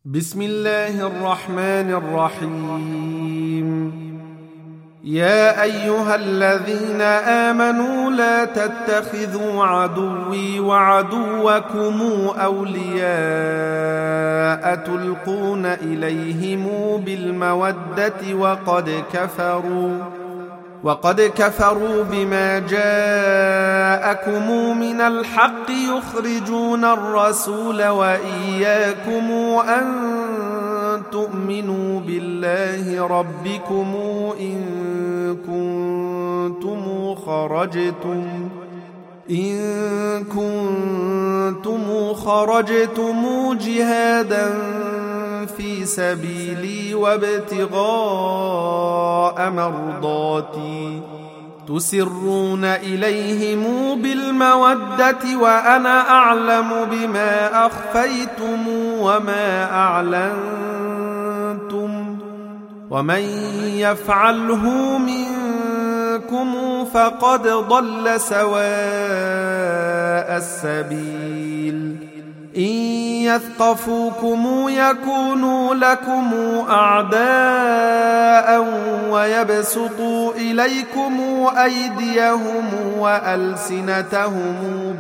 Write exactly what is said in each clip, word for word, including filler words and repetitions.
بسم الله الرحمن الرحيم. يا أيها الذين آمنوا لا تتخذوا عدوي وعدوكم أولياء تلقون إليهم بالمودة وقد كفروا وقد كفروا بما جاءكم من الحق يخرجون الرسول وإياكم أن تؤمنوا بالله ربكم إن كنتم خرجتم إن كنتم خرجتم جهادا في سبيلي وابتغاء مرضاتي تسرون إليهم بالمودة وأنا أعلم بما أخفيتم وما أعلنتم ومن يفعله منكم فقد ضل سواء السبيل. إن يثقفوكم يكونوا لكم أعداء ويبسطوا إليكم أيديهم وألسنتهم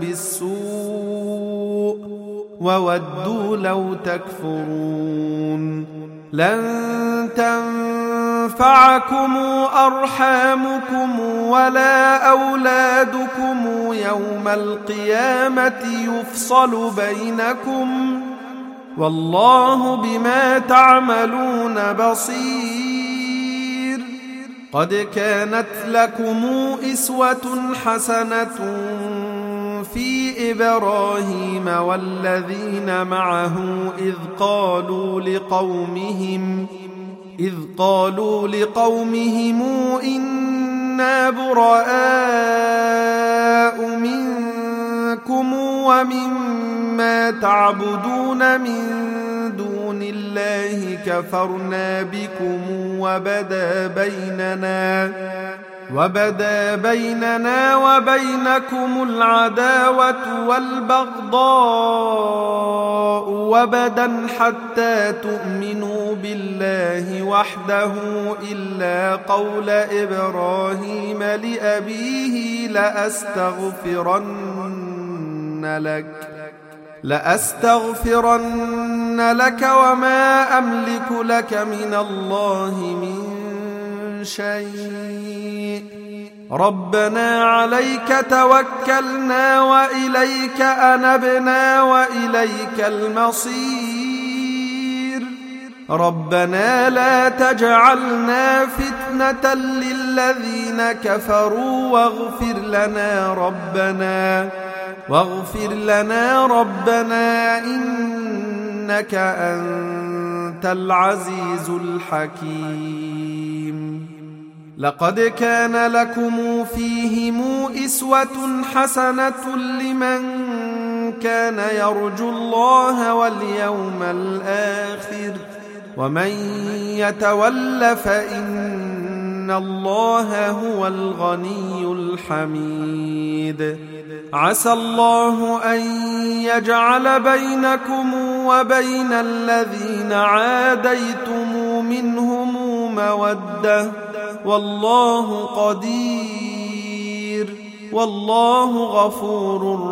بالسوء وودوا لو تكفرون. لن تنفعكم أرحامكم ولا أولادكم يوم القيامة يفصل بينكم والله بما تعملون بصير. قد كانت لكم أسوة حسنة في إبراهيم والذين معه إذ قالوا لقومهم إذ قالوا لقومهم إنا براء منكم ومما تعبدون من دون الله كفرنا بكم وبدا بيننا وبدا بيننا وبينكم العداوة والبغضاء وبدا حتى تؤمنوا بالله وحده إلا قول إبراهيم لأبيه لأستغفرن لك لأستغفرن لك وما أملك لك من الله من شيء. ربنا عليك توكلنا وإليك أنبنا وإليك المصير. ربنا لا تجعلنا فتنة للذين كفروا واغفر لنا ربنا واغفر لنا ربنا إنك أنت العزيز الحكيم. لقد كان لكم فيهم أسوة حسنة لمن كان يرجو الله واليوم الآخر ومن يتول فإن الله هو الغني الحميد. عسى الله أن يجعل بينكم وبين الذين عاديتم منهم مودة والله قدير والله غفور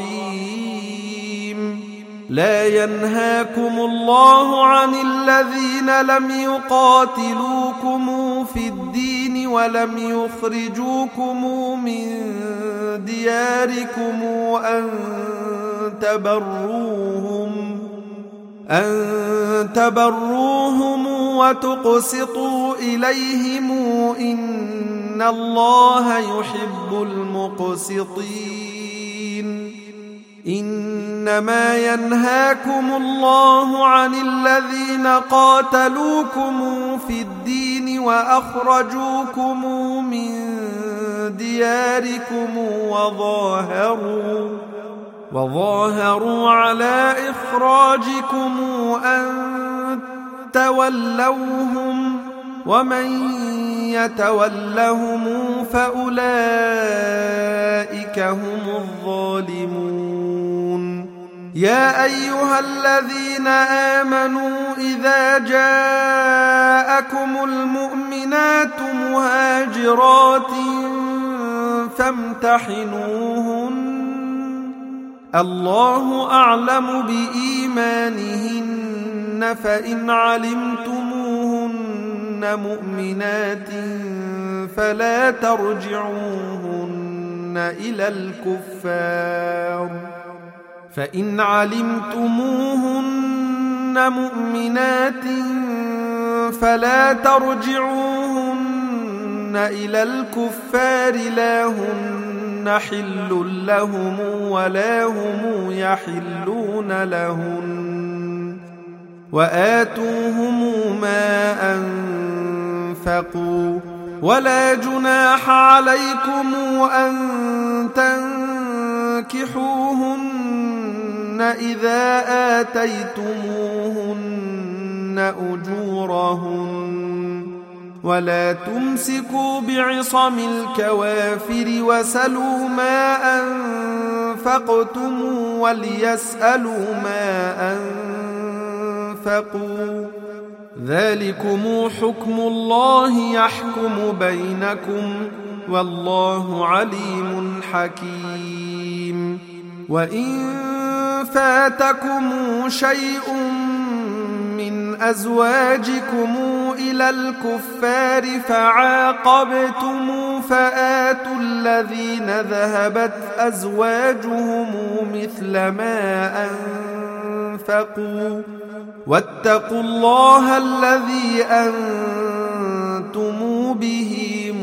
رحيم. لا ينهاكم الله عن الذين لم يقاتلوكم في الدين ولم يخرجوكم من دياركم أن تبروهم أن تبروهم وتقسطوا إليهم إن الله يحب المقسطين. إنما ينهاكم الله عن الذين قاتلوكم في الدين وأخرجوكم من دياركم وظاهروا وظاهروا على إخراجكم أن تولوهم ومن يتولهم فأولئك هم الظالمون. يا أيها الذين آمنوا إذا جاءكم المؤمنات مهاجرات فامتحنوهن الله أعلم بإيمانهن فإن علمتموهن مؤمنات فلا ترجعوهن إلى الكفار فإن علمتموهن مؤمنات فلا ترجعوهن إلى الكفار لا هن حل لهم ولا هم يحلون لهن وآتوهم ما أنفقوا ولا جناح عليكم أن تنكحوهن إذا آتيتموهن أجورهن ولا تمسكوا بعصم الكوافر وسلوا ما أنفقتم وليسألوا ما أنفقوا ذلكم حكم الله يحكم بينكم والله عليم حكيم وإن فاتكم شيء من أزواجكم إلى الكفار فعاقبتم فآتوا الذين ذهبت أزواجهم مثل ما أنفقوا واتقوا الله الذي أنتم به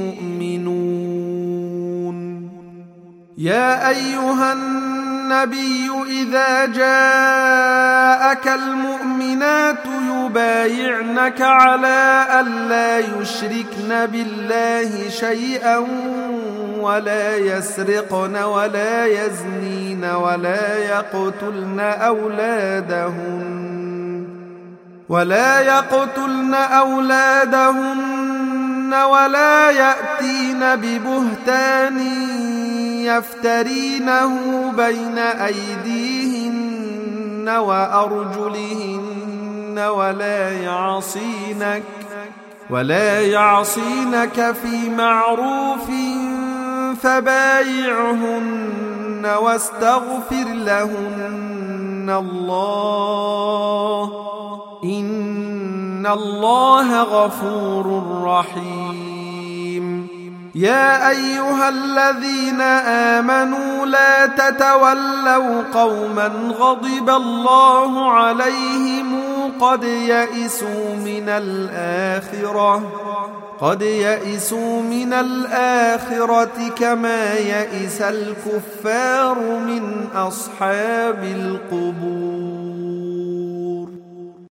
مؤمنون يا أيها النبي إذا جاءك المؤمنات يبايعنك على ألا يشركن بالله شيئا ولا يسرقن ولا يزنين ولا يقتلن أولادهن ولا يقتلن أولادهن ولا يأتين ببهتان يفترينه بين أيديهن وأرجلهن ولا يعصينك ولا يعصينك في معروف فبايعهن واستغفر لهن الله إن الله غفور رحيم يا أيها الذين آمنوا لا تتولوا قوما غضب الله عليهم قد يئسوا من الآخرة قد يئسوا من الآخرة كما يئس الكفار من أصحاب القبور